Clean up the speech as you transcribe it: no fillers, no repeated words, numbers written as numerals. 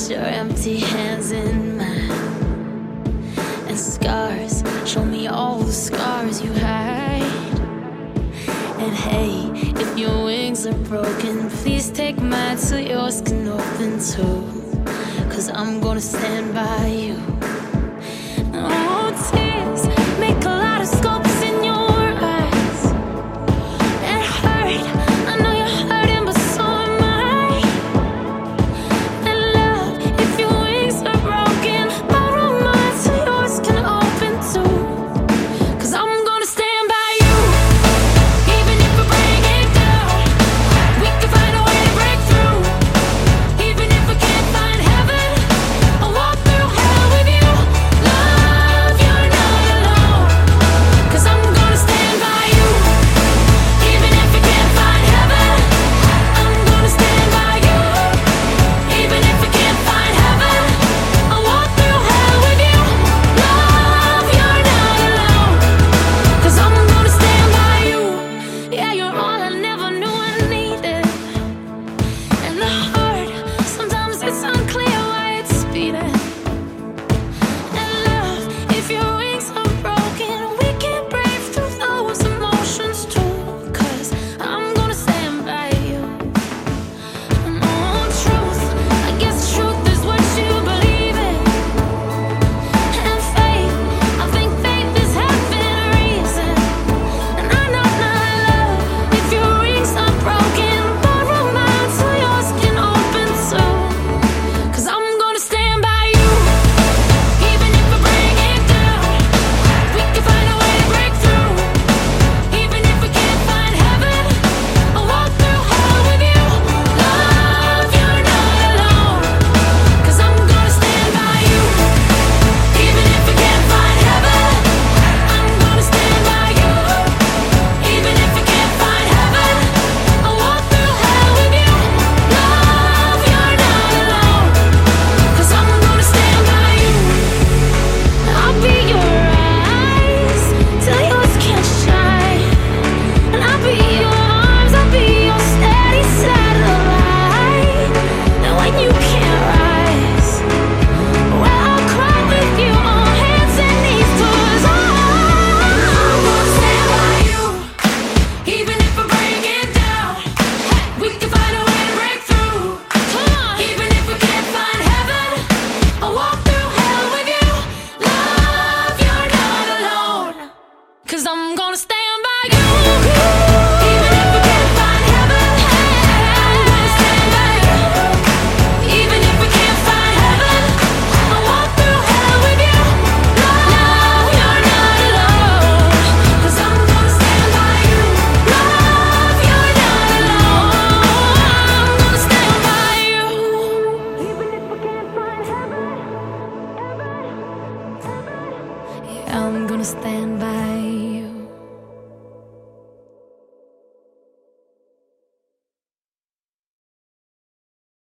your empty hands in mine, and scars, show me all the scars you hide. And hey, if your wings are broken, please take mine so yours can open too. 'Cause I'm gonna stand by you. Oh, tears make a lot of scopes in your eyes. It hurt, I know you're hurting, but so am I. And love, if your wings are broken, borrow mine so yours can open too. 'Cause I'm gonna stand by you. Even if we bring it down, we can find a way to break through. Even if we can't find heaven, I'll walk through hell with you. Love, you're not alone. 'Cause I'm gonna stand by you. Even if we can't find heaven, I'm gonna stand by you. Even if we can't find heaven, I'll walk through hell with you. Love, you're not alone. 'Cause I'm gonna stand by you. Yeah, you're all I never knew I needed. And the heart, sometimes it's unclear why it's beating. And love, if your wings are broken, we can brave through those emotions too. 'Cause I'm gonna stand by you. And oh, truth, I guess truth is what you believe in. And faith, I think faith is having a reason. And I know not love, if your wings are broken, borrow mine so yours can open too. 'Cause I'm gonna stand by you. Even if we bring it down, we can find a way to break through. Even if we can't find heaven, I'll walk through hell with you. Love, you're not alone. 'Cause I'm gonna stand by you. Even if we can't find heaven, I'm gonna stand by you. Even if we can't find heaven, I'll walk through hell with you. Love, you're not alone. 'Cause I'm gonna stand by you. I'll be your eyes till yours can't shine. And I'll be your arms, I'll be your steady satellite. And when you can't rise, well, I'll cry with you on hands and knees, 'cause I'm gonna stand by you. Even if we break it down, we can find a way to break through. Even if we can't find heaven, I'll walk through hell with you. Love, you're not alone. 'Cause I'm gonna stand by you. Even if we can't find heaven, I'm gonna stand by you. Even if we can't find heaven, I'll walk through hell with you. Love, you're not alone. 'Cause I'm gonna stand by you. Love, you're not alone. I'm gonna stand by you. Even if we can't find heaven, yeah, I'm gonna stand by you.